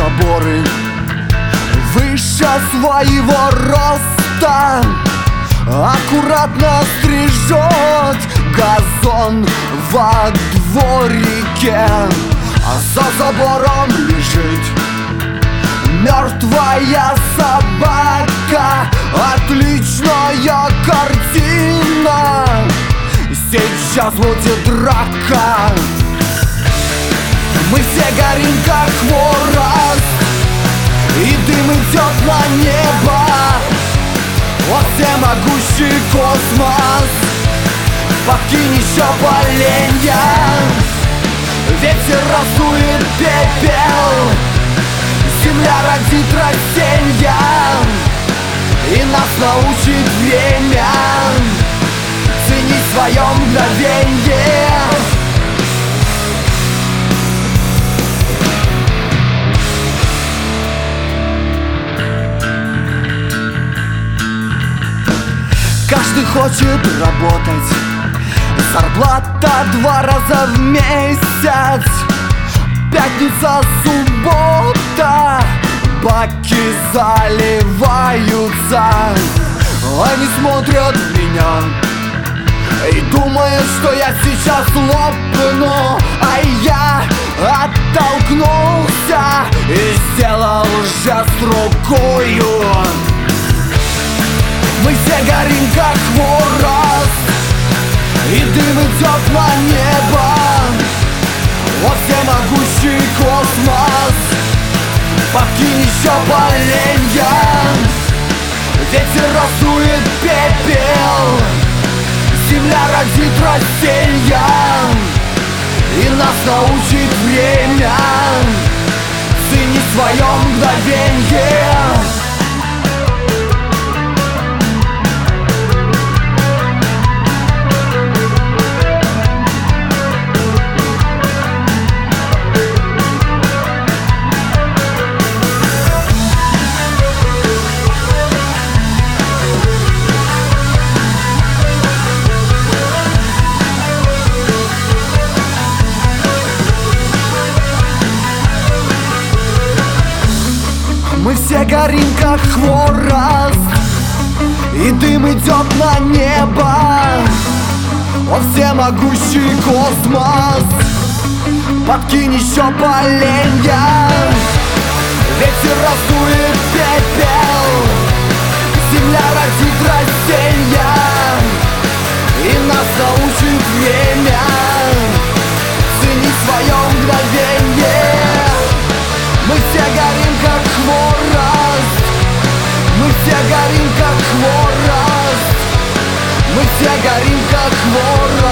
заборы выше своего роста, аккуратно стрижет газон во дворике, а за забором лежит мертвая собака. Отличная картина, сейчас будет драка. Мы все горим, как хворост, и дым идет на небо. Вот всемогущий космос, подкинь еще поленья. Ветер раздует пепел, земля родит растенья, и нас научит время ценить свое мгновенье. Каждый хочет работать, зарплата 2 раза в месяц. Пятница, суббота, баки заливаются. Они смотрят в меня и думают, что я сейчас лопну, а я оттолкнулся и сделал жест рукою. Мы все горим, как хворост, и дым идет на небо. Вот всемогущий космос, подкинь еще поленья. Ветер раздует пепел, земля родит растенья, и нас научит время ценить свое мгновенье. Мы все горим, как хворост, и дым идет на небо. О, всемогущий космос, подкинь еще поленья. Ветер раздует пепел, земля родит растенья, и нас научит время ценить свое мгновенье. Мы все горим, как хворост, мы все горим, как хворост, мы все горим, как хворост.